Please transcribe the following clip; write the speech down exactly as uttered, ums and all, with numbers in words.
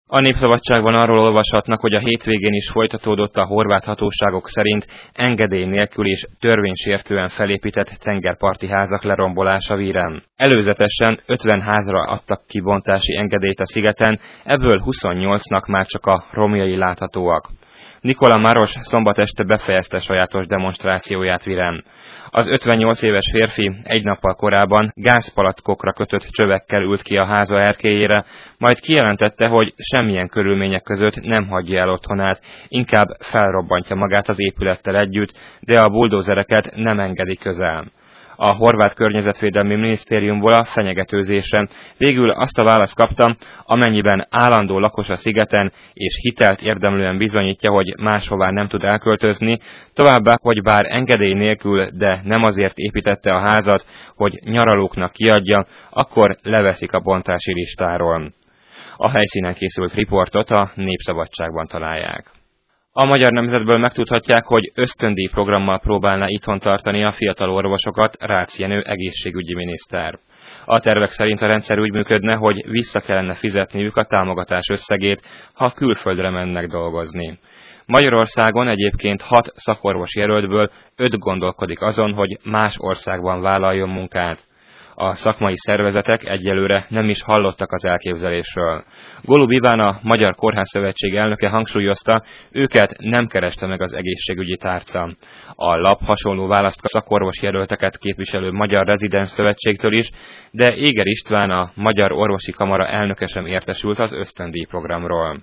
A Népszabadságban arról olvashatnak, hogy a hétvégén is folytatódott a horvát hatóságok szerint engedély nélkül és törvénysértően felépített tengerparti házak lerombolása Víren. Előzetesen ötven házra adtak ki bontási engedélyt a szigeten, ebből huszonnyolcnak már csak a romjai láthatóak. Nikola Maros szombat este befejezte sajátos demonstrációját Víren. Az ötvennyolc éves férfi egy nappal korábban gázpalackokra kötött csövekkel ült ki a háza erkélyére, majd kijelentette, hogy semmilyen körülmények között nem hagyja el otthonát, inkább felrobbantja magát az épülettel együtt, de a buldózereket nem engedi közel. A horvát környezetvédelmi minisztériumból a fenyegetőzésen végül azt a választ kaptam, amennyiben állandó lakos a szigeten és hitelt érdemlően bizonyítja, hogy máshová nem tud elköltözni, továbbá, hogy bár engedély nélkül, de nem azért építette a házat, hogy nyaralóknak kiadja, akkor leveszik a bontási listáról. A helyszínen készült riportot a Népszabadságban találják. A Magyar Nemzetből megtudhatják, hogy ösztöndíj programmal próbálná itthon tartani a fiatal orvosokat Rácz Jenő egészségügyi miniszter. A tervek szerint a rendszer úgy működne, hogy vissza kellene fizetniük a támogatás összegét, ha külföldre mennek dolgozni. Magyarországon egyébként hat szakorvos jelöltből öt gondolkodik azon, hogy más országban vállaljon munkát. A szakmai szervezetek egyelőre nem is hallottak az elképzelésről. Golub Iván, a Magyar Kórházszövetség elnöke hangsúlyozta, őket nem kereste meg az egészségügyi tárca. A lap hasonló választ a szakorvos jelölteket képviselő Magyar Rezidens Szövetségtől is, de Éger István, a Magyar Orvosi Kamara elnöke sem értesült az ösztöndíj programról.